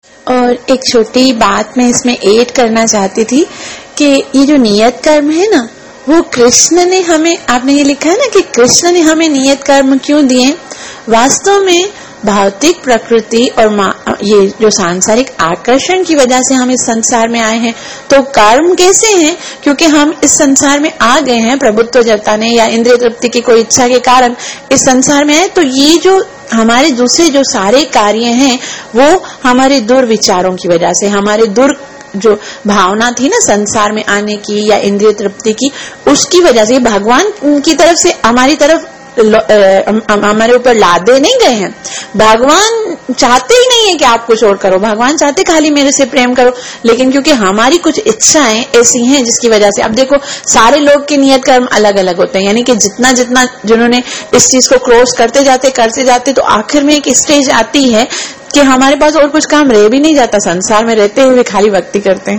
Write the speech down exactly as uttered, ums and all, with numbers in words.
और एक छोटी बात मैं इसमें ऐड करना चाहती थी कि ये जो नियत कर्म है ना, वो कृष्ण ने हमें, आपने ये लिखा है ना कि कृष्ण ने हमें नियत कर्म क्यों दिए। वास्तव में भौतिक प्रकृति और ये जो सांसारिक आकर्षण की वजह से हम इस संसार में आए हैं। तो कर्म कैसे हैं? क्योंकि हम इस संसार में आ गए हैं प्रभुत्व जताने या इंद्रिय तृप्ति की कोई इच्छा के कारण इस संसार में आए। तो ये जो हमारे दूसरे जो सारे कार्य हैं वो हमारे दुर्विचारों की वजह से, हमारे दुर जो भावना थी ना संसार में आने की या इंद्रिय तृप्ति की, उसकी वजह से भगवान की तरफ से हमारी तरफ हमारे ऊपर लादे नहीं गए हैं। भगवान चाहते ही नहीं है कि आप कुछ और करो, भगवान चाहते खाली मेरे से प्रेम करो, लेकिन क्योंकि हमारी कुछ इच्छाएं ऐसी हैं जिसकी वजह से, अब देखो सारे लोग के नियत कर्म अलग अलग होते हैं, यानी कि जितना जितना जिन्होंने इस चीज को क्रॉस करते जाते करते जाते तो आखिर में एक स्टेज आती है कि हमारे पास और कुछ काम रह भी नहीं जाता, संसार में रहते हुए खाली भक्ति करते हैं।